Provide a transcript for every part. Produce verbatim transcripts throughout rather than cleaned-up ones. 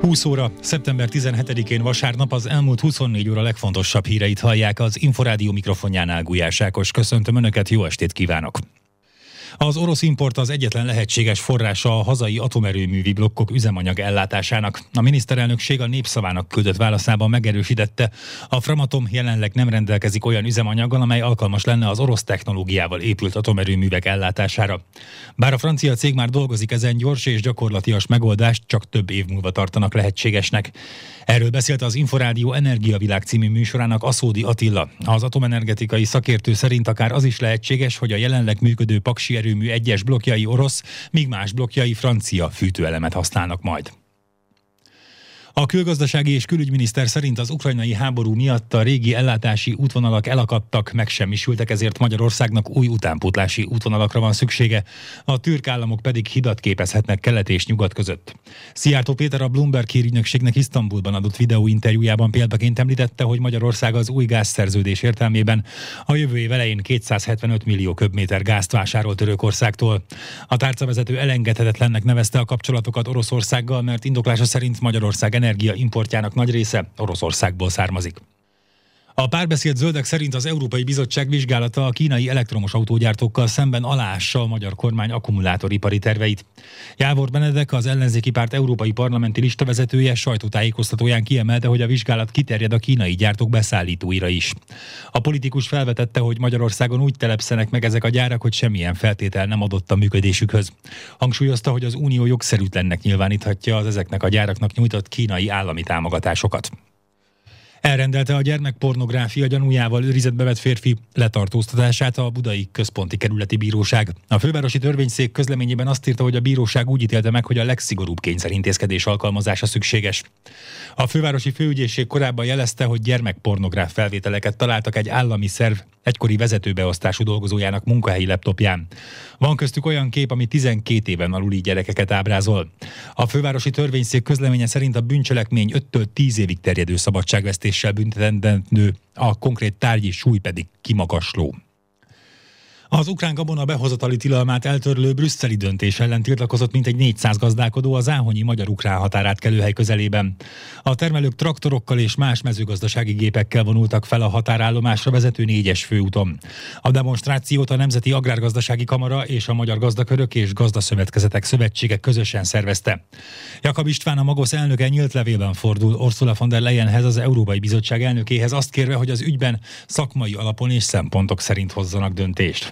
húsz óra, szeptember tizenhetedikén vasárnap az elmúlt huszonnégy óra legfontosabb híreit hallják az Inforádió mikrofonjánál. Gulyás Ákos, köszöntöm Önöket, jó estét kívánok! Az orosz import az egyetlen lehetséges forrása a hazai atomerőművi blokkok üzemanyag ellátásának. A miniszterelnökség a Népszavának küldött válaszában megerősítette, a Framatome jelenleg nem rendelkezik olyan üzemanyaggal, amely alkalmas lenne az orosz technológiával épült atomerőművek ellátására. Bár a francia cég már dolgozik ezen, gyors és gyakorlatias megoldást csak több év múlva tartanak lehetségesnek. Erről beszélt az Inforádió Energiavilág című műsorának Aszódi Attila. Az atomenergetikai szakértő szerint akár az is lehetséges, hogy a jelenleg működő Paksi erőmű egyes blokkjai orosz, míg más blokkjai francia fűtőelemet használnak majd. A külgazdasági és külügyminiszter szerint az ukrajnai háború miatt a régi ellátási útvonalak elakadtak, megsemmisültek, ezért Magyarországnak új utánpótlási útvonalakra van szüksége, a türk államok pedig hidat képezhetnek kelet és nyugat között. Szijjártó Péter a Bloomberg hírügynökségnek Isztambulban adott videóinterjújában példaként említette, hogy Magyarország az új gázszerződés értelmében a jövő év elején kétszázhetvenöt millió köbméter gázt vásárol Törökországtól. A tárcavezető elengedhetetlennek nevezte a kapcsolatokat Oroszországgal, mert indoklása szerint Magyarország energia importjának nagy része Oroszországból származik. A Párbeszéd zöldek szerint az Európai Bizottság vizsgálata a kínai elektromos autógyártókkal szemben aláássa a magyar kormány akkumulátoripari terveit. Jávor Benedek, az ellenzéki párt európai parlamenti listavezetője sajtótájékoztatóján kiemelte, hogy a vizsgálat kiterjed a kínai gyártók beszállítóira is. A politikus felvetette, hogy Magyarországon úgy telepszenek meg ezek a gyárak, hogy semmilyen feltétel nem adott a működésükhöz. Hangsúlyozta, hogy az Unió jogszerűtlennek nyilváníthatja az ezeknek a gyáraknak nyújtott kínai állami támogatásokat. Elrendelte a gyermekpornográfia gyanújával őrizetbe vett férfi letartóztatását a Budai Központi Kerületi Bíróság. A fővárosi törvényszék közleményében azt írta, hogy a bíróság úgy ítélte meg, hogy a legszigorúbb kényszerintézkedés alkalmazása szükséges. A fővárosi főügyészség korábban jelezte, hogy gyermekpornográf felvételeket találtak egy állami szerv egykori vezetőbeosztású dolgozójának munkahelyi laptopján. Van köztük olyan kép, ami tizenkét éven aluli gyerekeket ábrázol. A fővárosi törvényszék közleménye szerint a bűncselekmény öttől tíz évig terjedő szabadságvesztéssel büntetendő, a konkrét tárgyi súly pedig kimagasló. Az ukrán gabona behozatali tilalmát eltörlő brüsszeli döntés ellen tiltakozott mintegy négyszáz gazdálkodó az áhonyi magyar-ukrán határátkelőhely közelében. A termelők traktorokkal és más mezőgazdasági gépekkel vonultak fel a határállomásra vezető négyes főúton. A demonstrációt a Nemzeti Agrárgazdasági Kamara és a Magyar Gazdakörök és Gazdaszövetkezetek Szövetsége közösen szervezte. Jakab István, a Magosz elnöke nyílt levélben fordul Ursula von der Leyenhez, az Európai Bizottság elnökéhez, azt kérve, hogy az ügyben szakmai alapon és szempontok szerint hozzanak döntést.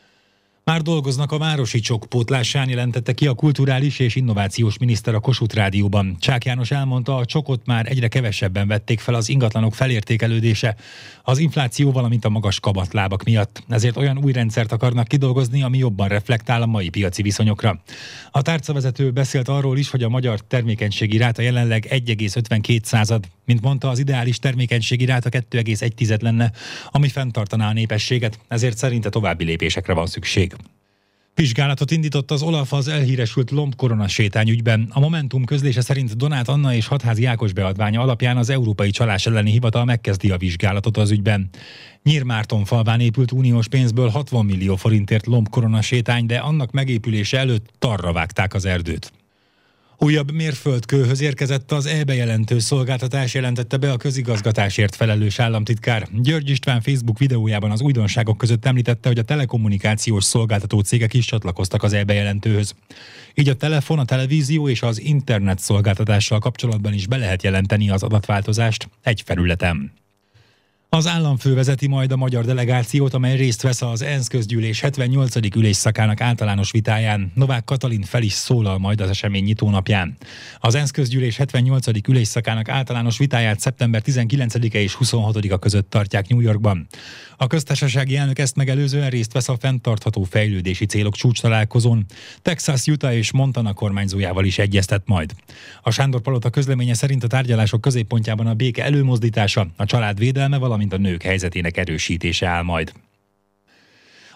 Már dolgoznak a városi csok pótlásán, jelentette ki a kulturális és innovációs miniszter a Kossuth Rádióban. Csák János elmondta, a csokot már egyre kevesebben vették fel az ingatlanok felértékelődése, az infláció, valamint a magas kamatlábak miatt. Ezért olyan új rendszert akarnak kidolgozni, ami jobban reflektál a mai piaci viszonyokra. A tárcavezető beszélt arról is, hogy a magyar termékenységi ráta jelenleg egy egész ötvenkét század. Mint mondta, az ideális termékenységi ráta kettő egész egy tized lenne, ami fenntartaná a népességet, ezért szerinte további lépésekre van szükség. Vizsgálatot indított az OLAF az elhíresült lombkorona sétány ügyben. A Momentum közlése szerint Donát Anna és Hatházi Ákos beadványa alapján az Európai Csalás elleni hivatal megkezdi a vizsgálatot az ügyben. Nyírmárton falván épült uniós pénzből hatvan millió forintért lombkorona sétány, de annak megépülése előtt tarra vágták az erdőt. Újabb mérföldkőhöz érkezett az e-bejelentő szolgáltatás, jelentette be a közigazgatásért felelős államtitkár. György István Facebook videójában az újdonságok között említette, hogy a telekommunikációs szolgáltató cégek is csatlakoztak az e-bejelentőhöz. Így a telefon, a televízió és az internet szolgáltatással kapcsolatban is be lehet jelenteni az adatváltozást egy felületen. Az államfő vezeti majd a magyar delegációt, amely részt vesz az ENSZ közgyűlés hetvennyolcadik ülésszakának általános vitáján. Novák Katalin fel is szólal majd az esemény nyitónapján. Az ENSZ közgyűlés hetvennyolcadik ülésszakának általános vitáját szeptember tizenkilencedike és huszonhatodika között tartják New Yorkban. A köztársasági elnök ezt megelőzően részt vesz a fenntartható fejlődési célok csúcstalálkozón. Texas, Utah és Montana kormányzójával is egyeztet majd. A Sándor Palota közleménye szerint a tárgyalások középpontjában a béke előmozdítása, a család védelme, valamint a nők helyzetének erősítése áll majd.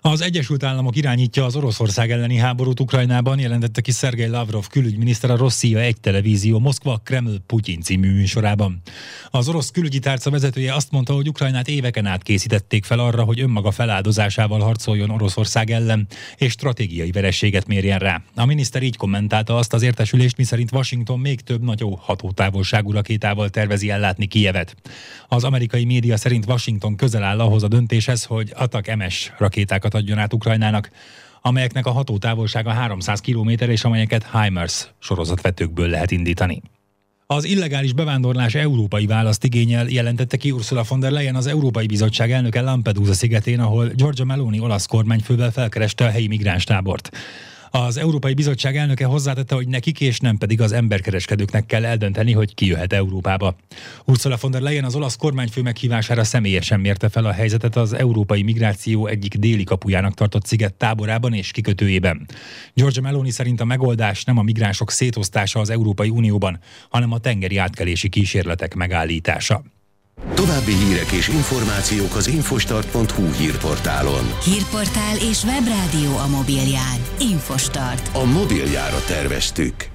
Az Egyesült Államok irányítja az Oroszország elleni háborút Ukrajnában, jelentette ki Szergej Lavrov külügyminiszter a Rosszia egy televízió Moszkva Kreml Putyin című műsorában. Az orosz külügyi tárca vezetője azt mondta, hogy Ukrajnát éveken át készítették fel arra, hogy önmaga feláldozásával harcoljon Oroszország ellen, és stratégiai vereséget mérjen rá. A miniszter így kommentálta azt az értesülést, miszerint Washington még több nagyobb hatótávolságú rakétával tervezi ellátni Kijevet. Az amerikai média szerint Washington közel áll ahhoz a döntéshez, hogy Atak em es rakétákat adjon át Ukrajnának, amelyeknek a hatótávolsága háromszáz kilométer és amelyeket HIMARS sorozatvetőkből lehet indítani. Az illegális bevándorlás európai választ igényel, jelentette ki Ursula von der Leyen, az Európai Bizottság elnöke Lampedusa szigetén, ahol Giorgia Meloni olasz kormányfővel felkereste a helyi migránstábort. Az Európai Bizottság elnöke hozzátette, hogy nekik és nem pedig az emberkereskedőknek kell eldönteni, hogy ki jöhet Európába. Ursula von der Leyen az olasz kormányfő meghívására személyesen mérte fel a helyzetet az európai migráció egyik déli kapujának tartott sziget táborában és kikötőjében. Giorgia Meloni szerint a megoldás nem a migránsok szétosztása az Európai Unióban, hanem a tengeri átkelési kísérletek megállítása. További hírek és információk az infostart pont hu hírportálon. Hírportál és webrádió a mobilján. Infostart. A mobiljára terveztük.